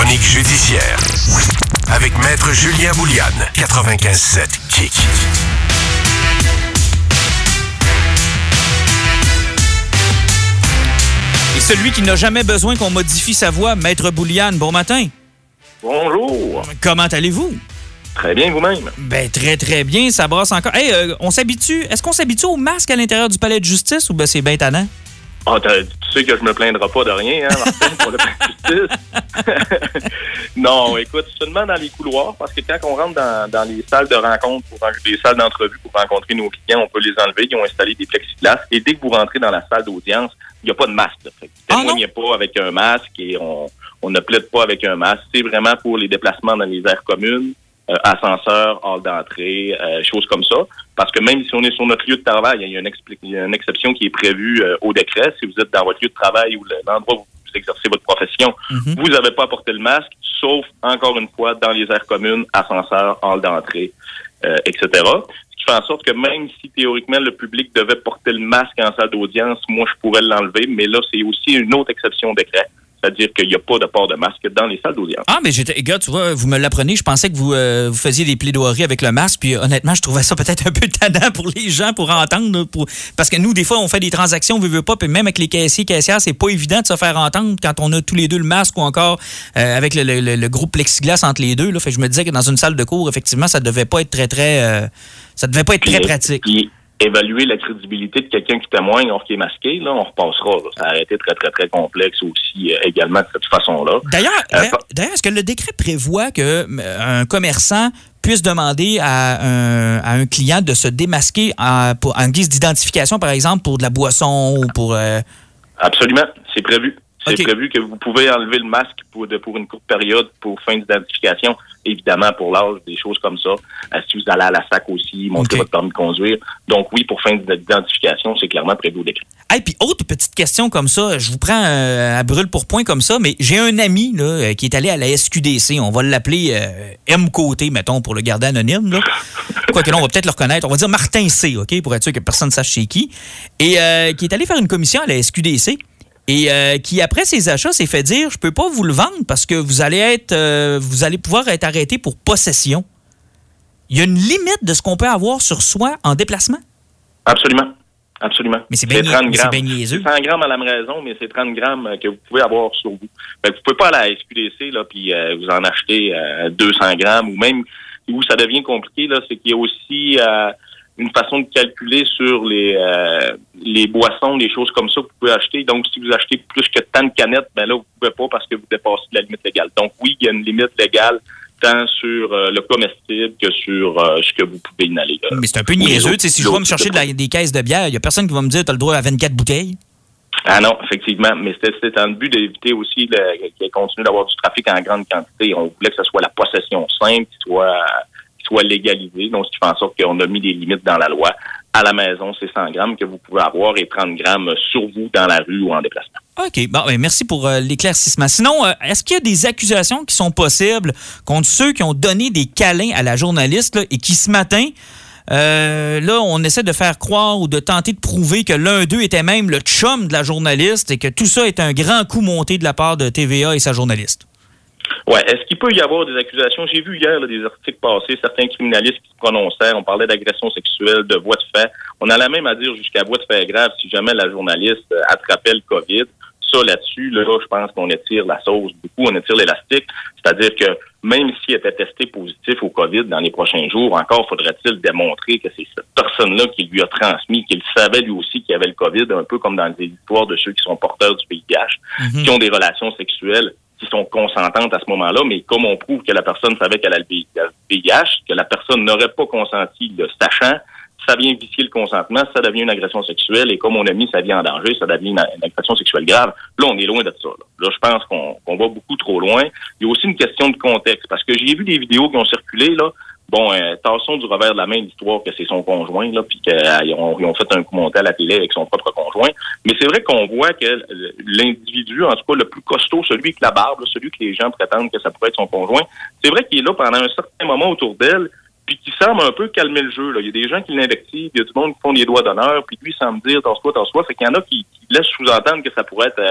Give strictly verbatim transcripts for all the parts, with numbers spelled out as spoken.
chronique judiciaire avec Maître Julien Bouliane, quatre-vingt-quinze sept Kick. Et celui qui n'a jamais besoin qu'on modifie sa voix, Maître Bouliane, bon matin. Bonjour. Comment allez-vous? Très bien, vous-même. Ben très, très bien. Ça brasse encore. Hey, euh, on s'habitue. Est-ce qu'on s'habitue au masque à l'intérieur du palais de justice ou ben c'est bien tannant? Ah, tu sais que je me plaindrai pas de rien, hein, Martin, pour le palais de justice. Non, écoute, seulement dans les couloirs, parce que quand on rentre dans, dans les salles de rencontre, pour les salles d'entrevue pour rencontrer nos clients, on peut les enlever. Ils ont installé des plexiglas. Et dès que vous rentrez dans la salle d'audience, il n'y a pas de masque. Là. Fait que Ah, témoignez pas avec un masque et on, on ne plaide pas avec un masque. C'est vraiment pour les déplacements dans les aires communes. Euh, ascenseur, hall d'entrée, euh, choses comme ça. Parce que même si on est sur notre lieu de travail, il y a une, expli- il y a une exception qui est prévue euh, au décret. Si vous êtes dans votre lieu de travail ou l'endroit où vous exercez votre profession, mm-hmm. vous n'avez pas à porter le masque, sauf, encore une fois, dans les aires communes, ascenseur, hall d'entrée, euh, et cetera. Ce qui fait en sorte que même si théoriquement le public devait porter le masque en salle d'audience, moi je pourrais l'enlever, mais là c'est aussi une autre exception au décret. C'est-à-dire qu'il n'y a pas de port de masque dans les salles d'audience. Ah, mais j'étais, gars, tu vois, vous me l'apprenez. Je pensais que vous, euh, vous faisiez des plaidoiries avec le masque. Puis honnêtement, je trouvais ça peut-être un peu tannant pour les gens pour entendre. Pour... Parce que nous, des fois, on fait des transactions, on ne veut pas. Puis même avec les caissiers, caissières, c'est pas évident de se faire entendre quand on a tous les deux le masque ou encore euh, avec le, le, le groupe plexiglas entre les deux. Là. Fait que je me disais que dans une salle de cours, effectivement, ça devait pas être très, très. Euh, ça devait pas être très puis, pratique. Puis, évaluer la crédibilité de quelqu'un qui témoigne alors qu'il est masqué, là, on repassera. Là. Ça a été très, très, très complexe aussi euh, également de cette façon-là. D'ailleurs, euh, d'ailleurs, est-ce que le décret prévoit que un commerçant puisse demander à un, à un client de se démasquer en, pour, en guise d'identification, par exemple, pour de la boisson ou pour... Euh... Absolument, c'est prévu. C'est okay. prévu que vous pouvez enlever le masque pour, de, pour une courte période pour fin d'identification. Évidemment, pour l'âge, des choses comme ça. Euh, si vous allez à la S A C aussi, montrer okay. votre permis de conduire. Donc oui, pour fin d'identification, c'est clairement prévu au décret. Hey, puis autre petite question comme ça, je vous prends euh, à brûle pour point comme ça, mais j'ai un ami là, euh, qui est allé à la S Q D C. On va l'appeler euh, M Côté, mettons, pour le garder anonyme. Là. Quoique là, on va peut-être le reconnaître. On va dire Martin C, OK, pour être sûr que personne ne sache chez qui. Et euh, qui est allé faire une commission à la S Q D C. Et euh, qui, après ses achats, s'est fait dire « Je peux pas vous le vendre parce que vous allez être, euh, vous allez pouvoir être arrêté pour possession. » Il y a une limite de ce qu'on peut avoir sur soi en déplacement? Absolument. Absolument. Mais c'est bien, c'est trente mais grammes. C'est bien niaiseux. C'est cent grammes à la raison, mais c'est trente grammes que vous pouvez avoir sur vous. Fait que vous pouvez pas aller à la S Q D C là, puis euh, vous en acheter euh, deux cents grammes, ou même où ça devient compliqué, là, c'est qu'il y a aussi... Euh, une façon de calculer sur les euh, les boissons, des choses comme ça que vous pouvez acheter. Donc, si vous achetez plus que tant de canettes, ben là, vous pouvez pas parce que vous dépassez la limite légale. Donc, oui, il y a une limite légale tant sur euh, le comestible que sur euh, ce que vous pouvez inhaler. Là. Mais c'est un peu niaiseux. Tu sais, si je vais me chercher de la, des caisses de bière, il y a personne qui va me dire « tu as le droit à vingt-quatre bouteilles ». Ah non, effectivement. Mais c'était, c'était en but d'éviter aussi le, qu'il continue d'avoir du trafic en grande quantité. On voulait que ce soit la possession simple, qui soit... soit légalisé, donc ce qui fait en sorte qu'on a mis des limites dans la loi. À la maison, c'est cent grammes que vous pouvez avoir et trente grammes sur vous dans la rue ou en déplacement. OK. Bon, ben, merci pour euh, l'éclaircissement. Sinon, euh, est-ce qu'il y a des accusations qui sont possibles contre ceux qui ont donné des câlins à la journaliste là, et qui, ce matin, euh, là, on essaie de faire croire ou de tenter de prouver que l'un d'eux était même le chum de la journaliste et que tout ça est un grand coup monté de la part de T V A et sa journaliste? Ouais, est-ce qu'il peut y avoir des accusations? J'ai vu hier là, des articles passés, certains criminalistes qui se prononçaient, on parlait d'agression sexuelle, de voies de fait. On allait même à dire jusqu'à voies de fait grave si jamais la journaliste euh, attrapait le COVID. Ça, là-dessus, là, je pense qu'on étire la sauce beaucoup, on étire l'élastique. C'est-à-dire que même s'il était testé positif au COVID dans les prochains jours, encore faudrait-il démontrer que c'est cette personne-là qui lui a transmis, qu'il savait lui aussi qu'il y avait le COVID, un peu comme dans les histoires de ceux qui sont porteurs du V I H, mm-hmm. qui ont des relations sexuelles qui sont consentantes à ce moment-là, mais comme on prouve que la personne savait qu'elle a le V I H, que la personne n'aurait pas consenti le sachant, ça vient vicier le consentement, ça devient une agression sexuelle, et comme on a mis sa vie en danger, ça devient une, une agression sexuelle grave. Là, on est loin de ça. Là, là je pense qu'on, qu'on va beaucoup trop loin. Il y a aussi une question de contexte, parce que j'ai vu des vidéos qui ont circulé, là. Bon, euh, tassons du revers de la main l'histoire que c'est son conjoint, là, puis qu'ils euh, ont, ont fait un coup monté à la télé avec son propre conjoint. Mais c'est vrai qu'on voit que l'individu, en tout cas le plus costaud, celui avec la barbe, là, celui que les gens prétendent que ça pourrait être son conjoint, c'est vrai qu'il est là pendant un certain moment autour d'elle, puis qui semble un peu calmer le jeu. Là. Il y a des gens qui l'invectivent, il y a du monde qui font des doigts d'honneur, puis lui semble dire « tasse-toi, tasse-toi ». Fait qu'il y en a qui, qui laissent sous-entendre que ça pourrait être... Euh,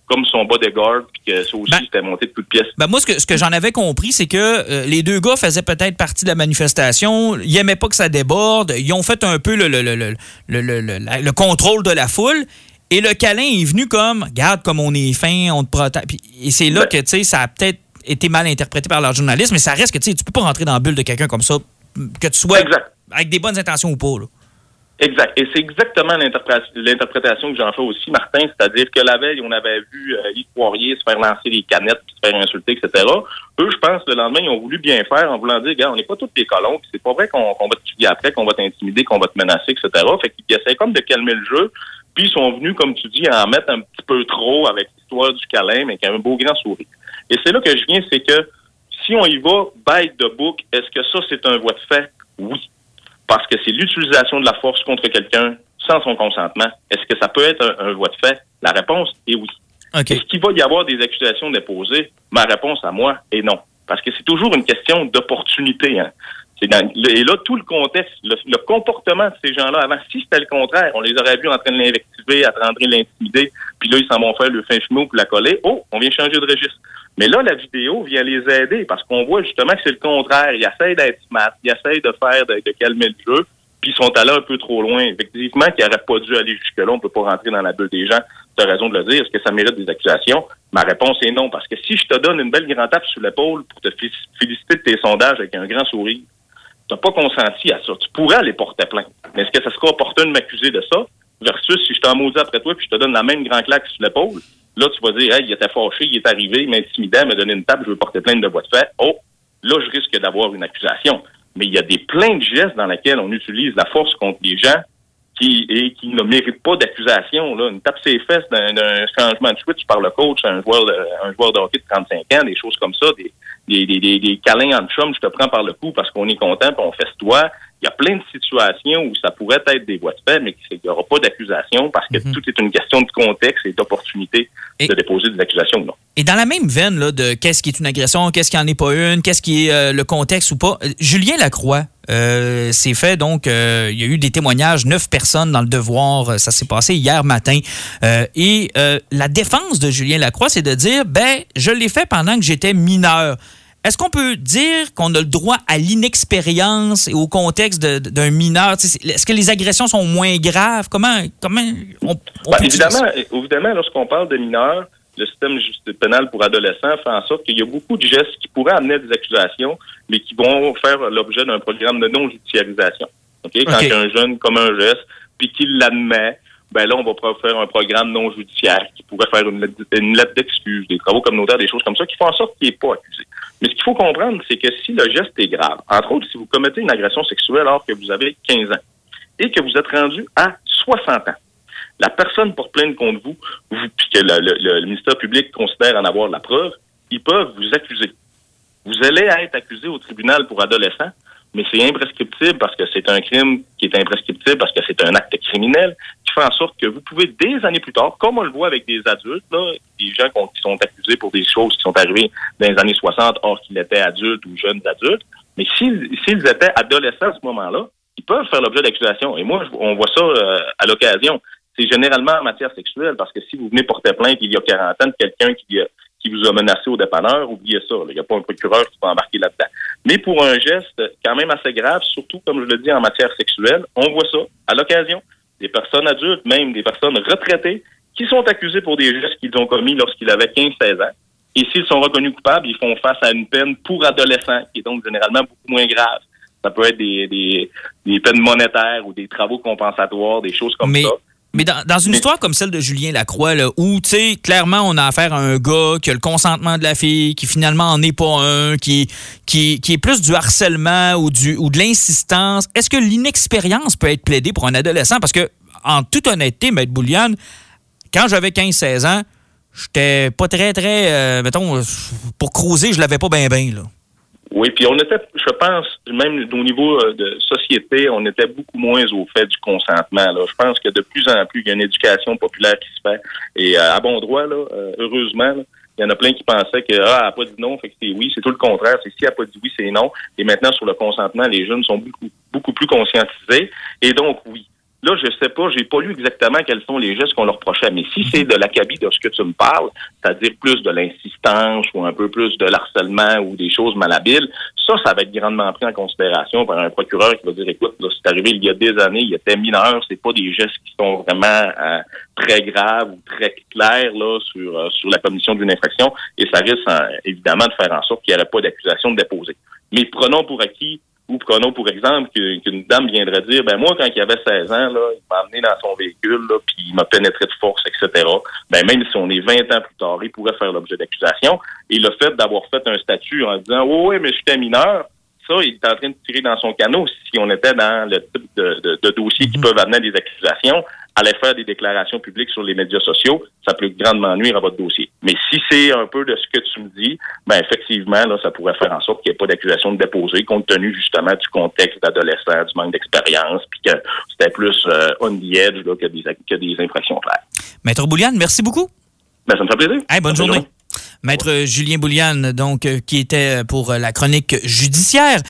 comme son bodyguard, puis que ça aussi, ben, c'était monté de toutes pièces. Ben moi, ce que, ce que j'en avais compris, c'est que euh, les deux gars faisaient peut-être partie de la manifestation. Ils n'aimaient pas que ça déborde. Ils ont fait un peu le, le, le, le, le, le, le, le contrôle de la foule. Et le câlin est venu comme, regarde comme on est fin, on te protège. Puis, et c'est là ben, que, tu sais, ça a peut-être été mal interprété par leur journaliste, mais ça reste que, tu sais, tu peux pas rentrer dans la bulle de quelqu'un comme ça, que tu sois exact. Avec des bonnes intentions ou pas, là. Exact. Et c'est exactement l'interprétation que j'en fais aussi, Martin, c'est-à-dire que la veille, on avait vu euh, Yves Poirier se faire lancer des canettes, puis se faire insulter, et cetera. Eux, je pense, le lendemain, ils ont voulu bien faire en voulant dire, gars, on n'est pas tous des colons, puis c'est pas vrai qu'on qu'on va te tuer après, qu'on va t'intimider, qu'on va te menacer, et cetera. Fait qu'ils essaient comme de calmer le jeu, puis ils sont venus, comme tu dis, à en mettre un petit peu trop avec l'histoire du câlin, mais avec un beau grand sourire. Et c'est là que je viens, c'est que si on y va bête de bouc, est-ce que ça, c'est un voie de fait? Oui. Parce que c'est l'utilisation de la force contre quelqu'un sans son consentement. Est-ce que ça peut être un, un voie de fait? La réponse est oui. Okay. Est-ce qu'il va y avoir des accusations déposées? Ma réponse à moi est non. Parce que c'est toujours une question d'opportunité. Hein. C'est dans, et là, tout le contexte, le, le comportement de ces gens-là avant, si c'était le contraire, on les aurait vus en train de l'invectiver, en train de l'intimider, puis là, ils s'en vont faire le fin chemin pour la coller. Oh, on vient changer de registre. Mais là, la vidéo vient les aider parce qu'on voit justement que c'est le contraire. Ils essayent d'être smart, ils essayent de faire, de, de calmer le jeu, puis ils sont allés un peu trop loin. Effectivement, qu'ils n'auraient pas dû aller jusque-là. On ne peut pas rentrer dans la bulle des gens. Tu as raison de le dire. Est-ce que ça mérite des accusations? Ma réponse est non. Parce que si je te donne une belle grande tape sur l'épaule pour te féliciter de tes sondages avec un grand sourire, tu n'as pas consenti à ça. Tu pourrais aller porter plainte. Mais est-ce que ça sera opportun de m'accuser de ça? Versus si je t'en maudis après toi puis je te donne la même grande claque sur l'épaule, là, tu vas dire, hey, il était fâché, il est arrivé, il m'intimidait, il m'a donné une table, je veux porter plainte de voie de fait. Oh, là, je risque d'avoir une accusation. Mais il y a des plein de gestes dans lesquels on utilise la force contre les gens qui et qui ne méritent pas d'accusation. Là, une tape ses fesses d'un, d'un changement de switch par le coach, un joueur de, un joueur de hockey de trente-cinq ans, des choses comme ça, des, des, des, des, des câlins en chum, je te prends par le cou parce qu'on est content puis on festoie. Il y a plein de situations où ça pourrait être des voies de fait, mais qu'il n'y aura pas d'accusation parce que mm-hmm. tout est une question de contexte et d'opportunité et, de déposer des accusations ou non. Et dans la même veine là, de qu'est-ce qui est une agression, qu'est-ce qui n'en est pas une, qu'est-ce qui est euh, le contexte ou pas, Julien Lacroix euh, s'est fait, donc, euh, il y a eu des témoignages, neuf personnes dans le Devoir, ça s'est passé hier matin. Euh, et euh, la défense de Julien Lacroix, c'est de dire, ben, je l'ai fait pendant que j'étais mineur. Est-ce qu'on peut dire qu'on a le droit à l'inexpérience et au contexte de, de, d'un mineur? Est-ce que les agressions sont moins graves? Comment, comment on, on ben, peut évidemment, évidemment, lorsqu'on parle de mineurs, le système pénal pour adolescents fait en sorte qu'il y a beaucoup de gestes qui pourraient amener à des accusations, mais qui vont faire l'objet d'un programme de non-judiciarisation. Okay? Quand okay. un jeune commet un geste, puis qu'il l'admet, ben là, on va faire un programme non judiciaire qui pourrait faire une lettre, une lettre d'excuse, des travaux communautaires, des choses comme ça, qui font en sorte qu'il n'est pas accusé. Mais ce qu'il faut comprendre, c'est que si le geste est grave, entre autres, si vous commettez une agression sexuelle alors que vous avez quinze ans et que vous êtes rendu à soixante ans, la personne porte plainte contre vous, vous puis que le, le, le ministère public considère en avoir la preuve, ils peuvent vous accuser. Vous allez être accusé au tribunal pour adolescents, mais c'est imprescriptible parce que c'est un crime qui est imprescriptible parce que c'est un acte criminel qui fait en sorte que vous pouvez, des années plus tard, comme on le voit avec des adultes, là, des gens qui sont accusés pour des choses qui sont arrivées dans les années soixante, or qu'ils étaient adultes ou jeunes adultes, mais s'ils, s'ils étaient adolescents à ce moment-là, ils peuvent faire l'objet d'accusations. Et moi, on voit ça euh, à l'occasion. C'est généralement en matière sexuelle, parce que si vous venez porter plainte il y a quarante ans de quelqu'un qui, qui vous a menacé au dépanneur, oubliez ça. Il n'y a pas un procureur qui va embarquer là-dedans. Mais pour un geste quand même assez grave, surtout, comme je le dis, en matière sexuelle, on voit ça à l'occasion. Des personnes adultes, même des personnes retraitées, qui sont accusées pour des gestes qu'ils ont commis lorsqu'ils avaient quinze seize ans. Et s'ils sont reconnus coupables, ils font face à une peine pour adolescents, qui est donc généralement beaucoup moins grave. Ça peut être des, des, des peines monétaires ou des travaux compensatoires, des choses comme Mais... ça. Mais dans, dans une histoire comme celle de Julien Lacroix, là, où, tu sais, clairement, on a affaire à un gars qui a le consentement de la fille, qui finalement en est pas un, qui, qui, qui est plus du harcèlement ou, du, ou de l'insistance, est-ce que l'inexpérience peut être plaidée pour un adolescent? Parce que, en toute honnêteté, Maître Bouliane, quand j'avais quinze seize ans, j'étais pas très, très, euh, mettons, pour cruiser, je l'avais pas bien, bien, là. Oui, puis on était, je pense, même au niveau de société, on était beaucoup moins au fait du consentement. Là. Je pense que de plus en plus, il y a une éducation populaire qui se fait. Et euh, à bon droit, là, euh, heureusement, là, il y en a plein qui pensaient que ah, elle n'a pas dit non, fait que c'est oui. C'est tout le contraire. C'est si elle n'a pas dit oui, c'est non. Et maintenant, sur le consentement, les jeunes sont beaucoup, beaucoup plus conscientisés. Et donc, oui. Là, je sais pas, j'ai pas lu exactement quels sont les gestes qu'on leur reprochait, mais si c'est de l'acabit de ce que tu me parles, c'est-à-dire plus de l'insistance ou un peu plus de l'harcèlement ou des choses malhabiles, ça, ça va être grandement pris en considération par un procureur qui va dire, écoute, là, c'est arrivé il y a des années, il était mineur, c'est pas des gestes qui sont vraiment euh, très graves ou très clairs là sur euh, sur la commission d'une infraction, et ça risque euh, évidemment de faire en sorte qu'il n'y aurait pas d'accusation de déposer. Mais prenons pour acquis, ou prenons pour exemple qu'une dame viendrait dire, ben moi, quand il avait seize ans, là, il m'a amené dans son véhicule, là, puis il m'a pénétré de force, et cetera. Ben même si on est vingt ans plus tard, il pourrait faire l'objet d'accusation. Et le fait d'avoir fait un statut en disant, oh oui, mais j'étais mineur, ça, il est en train de tirer dans son canot. Si on était dans le type de, de, de dossiers qui peuvent amener des accusations, aller faire des déclarations publiques sur les médias sociaux, ça peut grandement nuire à votre dossier. Mais si c'est un peu de ce que tu me dis, ben effectivement, là, ça pourrait faire en sorte qu'il n'y ait pas d'accusation de déposer, compte tenu justement du contexte d'adolescent, du manque d'expérience, puis que c'était plus euh, on the edge là, que, des, que des infractions claires. Maître Bouliane, merci beaucoup. Ben, ça me fait plaisir. Hey, bonne journée. journée. Maître Julien Bouliane, donc, qui était pour la chronique judiciaire.